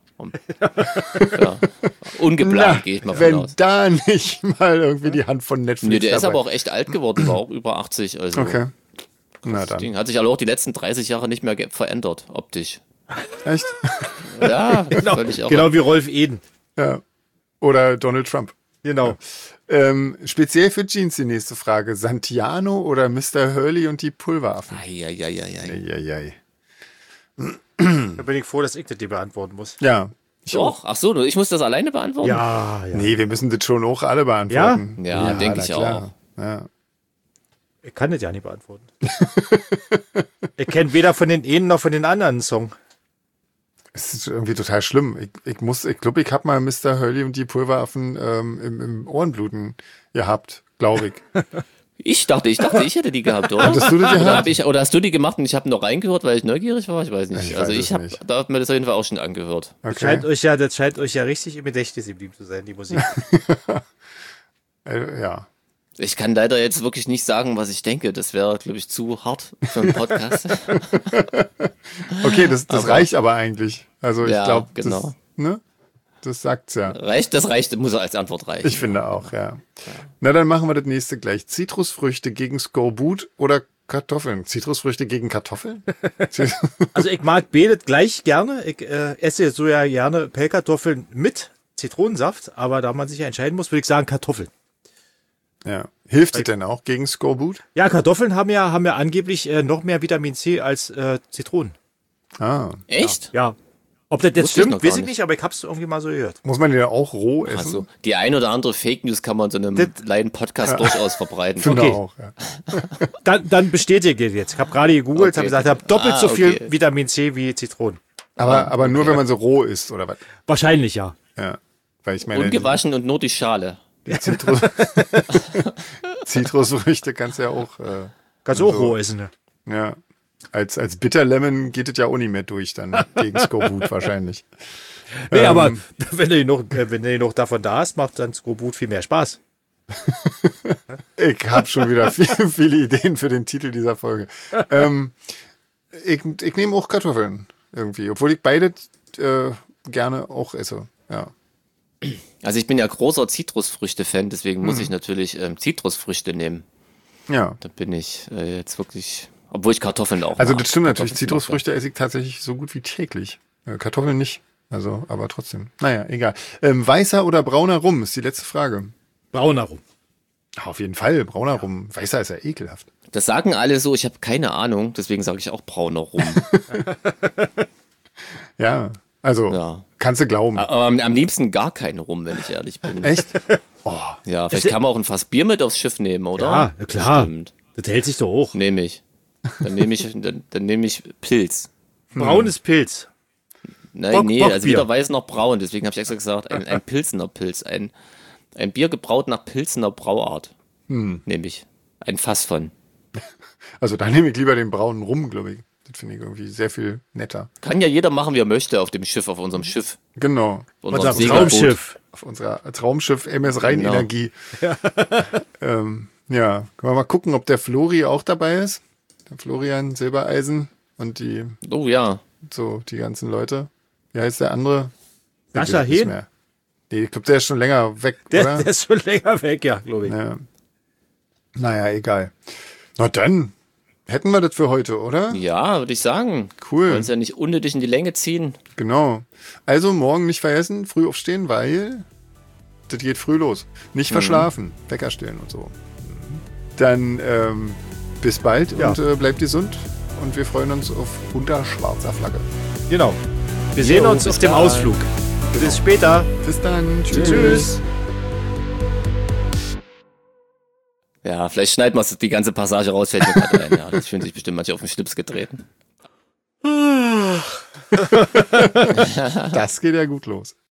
Ja. Ungeplant, gehe ich mal von wenn aus. da nicht mal irgendwie die Hand von Netflix Nee, der ist dabei. aber auch echt alt geworden, war auch über 80. Also Okay. Na das dann. Ding hat sich aber auch die letzten 30 Jahre nicht mehr verändert, optisch. Echt? Ja, völlig irre. Genau wie Rolf Eden. Ja. Oder Donald Trump. Genau. Speziell für Jeans die nächste Frage. Santiano oder Mr. Hurley und die Pulveraffen? Eieieiei. Eieiei. Da bin ich froh, dass ich das dir beantworten muss. Ja. Doch, ach so, ich muss das alleine beantworten? Ja, ja. Nee, wir müssen das schon auch alle beantworten. Ja, denke na ich klar. Ja. Ich kann das ja nicht beantworten. Ich kenne weder von den einen noch von den anderen einen Song. Es ist irgendwie total schlimm. Ich glaube, ich habe mal Mr. Hurley und die Pulveraffen im Ohrenbluten gehabt, glaube ich. Ich dachte, ich hätte die gehabt, oder? Hattest du die gehabt? Oder hast du die gemacht und ich habe noch reingehört, weil ich neugierig war? Ich weiß nicht. Ich also weiß ich es habe nicht. da hat mir das auf jeden Fall auch schon angehört. Okay. Das scheint euch ja richtig im Gedächtnis geblieben zu sein, die Musik. Ja. Ich kann leider jetzt wirklich nicht sagen, was ich denke. Das wäre, glaube ich, zu hart für einen Podcast. Okay, das reicht aber eigentlich. Also ich Ja, glaube, genau. das sagt's ja. Das reicht, muss als Antwort reichen. Ich finde auch, ja. Na, dann machen wir das nächste gleich. Zitrusfrüchte gegen Skorbut oder Kartoffeln? Zitrusfrüchte gegen Kartoffeln? Also ich mag beide gleich gerne. Ich esse so ja gerne Pellkartoffeln mit Zitronensaft, aber da man sich ja entscheiden muss, würde ich sagen Kartoffeln. Ja. Hilft es denn auch gegen Skorbut? Ja, Kartoffeln haben ja angeblich noch mehr Vitamin C als Zitronen. Ah. Echt? Ja. Ob das jetzt Wusste ich stimmt, noch gar weiß ich nicht. nicht, aber ich habe es irgendwie mal so gehört. Muss man die ja auch roh essen? Also, die ein oder andere Fake News kann man so einem kleinen Podcast durchaus verbreiten. Finde okay. auch, ja. Dann bestätige ich jetzt. Ich habe gerade gegoogelt, Okay. habe gesagt, ich habe doppelt so viel okay. Vitamin C wie Zitronen. Aber nur, wenn man so roh isst, oder was? Wahrscheinlich ja. Ja. Weil ich meine, Ungewaschen und nur die Schale. die Zitrusfrüchte kannst du ja auch, Kannst du auch roh essen. Ne? ja. Als Bitterlemon geht es ja auch nicht mehr durch dann gegen Skorbut wahrscheinlich. Nee, aber wenn du noch davon da hast, macht dann Skorbut viel mehr Spaß. Ich habe schon wieder viele Ideen für den Titel dieser Folge. Ich nehme auch Kartoffeln irgendwie, obwohl ich beide gerne auch esse. Ja. Also ich bin ja großer Zitrusfrüchte-Fan, deswegen muss ich natürlich Zitrusfrüchte nehmen. Ja. Da bin ich jetzt wirklich, obwohl ich Kartoffeln auch Also mag. das stimmt natürlich, Kartoffeln Zitrusfrüchte esse ich tatsächlich so gut wie täglich. Kartoffeln nicht. Also, aber trotzdem. Naja, egal. Weißer oder brauner Rum ist die letzte Frage. Brauner rum. Auf jeden Fall, brauner Rum. Weißer ist ja ekelhaft. Das sagen alle so, ich habe keine Ahnung, deswegen sage ich auch brauner Rum. Ja, also Ja. kannst du glauben. Aber am liebsten gar keine Rum, wenn ich ehrlich bin. Echt? Oh, Ja, vielleicht kann man auch ein Fass Bier mit aufs Schiff nehmen, oder? Ja, klar. Bestimmt. Das hält sich doch hoch. Nehme ich. Dann nehme ich Pilz. Braunes Pilz. Nein, also Bockbier. weder weiß noch braun. Deswegen habe ich extra gesagt, ein Pilsener Pilz. Ein Bier gebraut nach Pilsener Brauart. Nehme ich. Ein Fass von. Also da nehme ich lieber den braunen Rum, glaube ich. Das finde ich irgendwie sehr viel netter. Kann ja jeder machen, wie er möchte auf dem Schiff, auf unserem Schiff. Genau. Unser Segelboot. Traumschiff. Auf unserer Traumschiff MS Rheinenergie. Genau. Können wir mal gucken, ob der Flori auch dabei ist. Der Florian Silbereisen und die ganzen Leute. Wie heißt der andere? Sascha Nicht Hehn? mehr. Nee, ich glaube, der ist schon länger weg, Der oder? ist schon länger weg, ja, glaube ich. Ja. Naja, egal. Na dann, hätten wir das für heute, oder? Ja, würde ich sagen. Cool. Wollen uns ja nicht unnötig in die Länge ziehen. Genau. Also morgen nicht vergessen, früh aufstehen, weil das geht früh los. Nicht verschlafen, Wecker stellen und so. Dann bis bald und bleibt gesund. Und wir freuen uns auf unter schwarzer Flagge. Genau. Wir sehen uns bis auf dem dann. Ausflug. Bis später. Bis dann. Tschüss. Ja, vielleicht schneiden wir die ganze Passage raus, fällt mir gerade ein. Ja, das fühlen sich bestimmt manche auf den Schlips getreten. Das geht ja gut los.